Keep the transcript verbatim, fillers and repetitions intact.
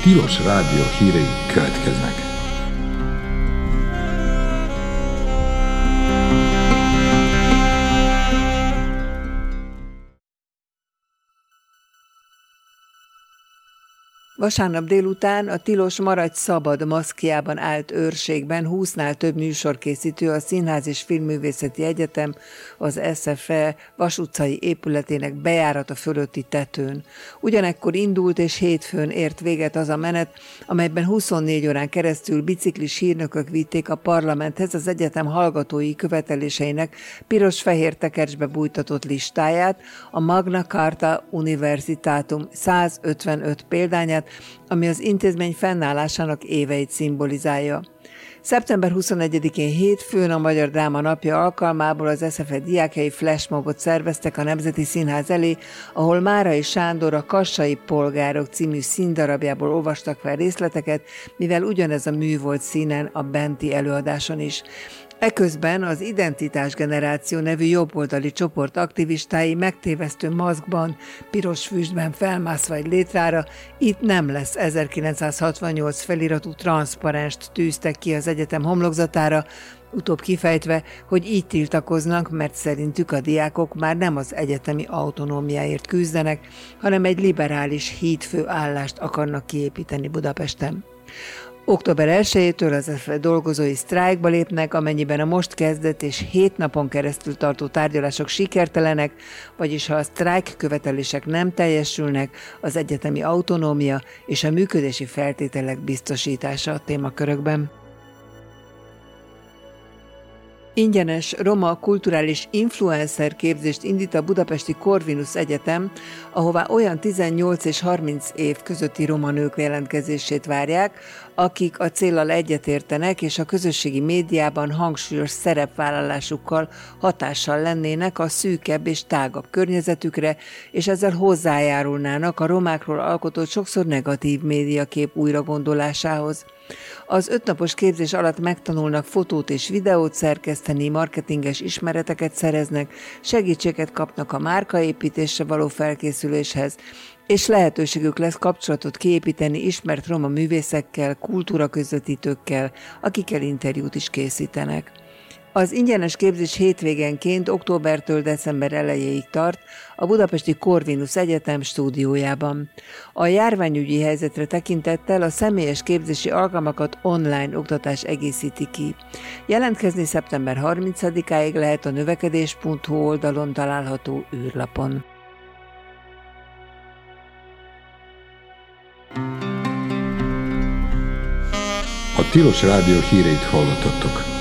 Tilos Rádió hírei következnek. Vasárnap délután a tilos Maradj szabad maszkjában állt őrségben húsznál több műsorkészítő a Színház és Filmművészeti Egyetem, az es ef e Vas utcai épületének bejárata fölötti tetőn. Ugyanekkor indult és hétfőn ért véget az a menet, amelyben huszonnégy órán keresztül biciklis hírnökök vitték a parlamenthez az egyetem hallgatói követeléseinek piros-fehér tekercsbe bújtatott listáját, a Magna Carta Universitatum százötvenöt példányát, ami az intézmény fennállásának éveit szimbolizálja. szeptember huszonegyedikén hétfőn a Magyar Dráma Napja alkalmából az es ef e diákjai flashmobot szerveztek a Nemzeti Színház elé, ahol Márai Sándor a Kassai Polgárok című színdarabjából olvastak fel részleteket, mivel ugyanez a mű volt színen a benti előadáson is. Eközben az Identitás Generáció nevű jobboldali csoport aktivistái megtévesztő maszkban, piros füstben felmászva egy létrára, itt nem lesz ezerkilencszázhatvannyolc feliratú transzparenst tűztek ki az egyetem homlokzatára, utóbb kifejtve, hogy így tiltakoznak, mert szerintük a diákok már nem az egyetemi autonómiáért küzdenek, hanem egy liberális hídfőállást akarnak kiépíteni Budapesten. október elsejétől az es ef e dolgozói sztrájkba lépnek, amennyiben a most kezdett és hét napon keresztül tartó tárgyalások sikertelenek, vagyis ha a sztrájk követelések nem teljesülnek, az egyetemi autonómia és a működési feltételek biztosítása a témakörökben. Ingyenes roma kulturális influencer képzést indít a budapesti Corvinus Egyetem, ahová olyan tizennyolc és harminc év közötti roma nők jelentkezését várják, akik a céllal egyetértenek és a közösségi médiában hangsúlyos szerepvállalásukkal hatással lennének a szűkebb és tágabb környezetükre, és ezzel hozzájárulnának a romákról alkotott sokszor negatív médiakép újragondolásához. Az ötnapos képzés alatt megtanulnak fotót és videót szerkeszteni, marketinges ismereteket szereznek, segítséget kapnak a márkaépítésre való felkészüléshez, és lehetőségük lesz kapcsolatot kiépíteni ismert roma művészekkel, kultúraközvetítőkkel, akikkel interjút is készítenek. Az ingyenes képzés hétvégenként októbertől december elejéig tart a budapesti Corvinus Egyetem stúdiójában. A járványügyi helyzetre tekintettel a személyes képzési alkalmakat online oktatás egészíti ki. Jelentkezni szeptember harmincadikáig lehet a növekedés pont hu oldalon található űrlapon. A Tilos Rádió híreit hallottattok.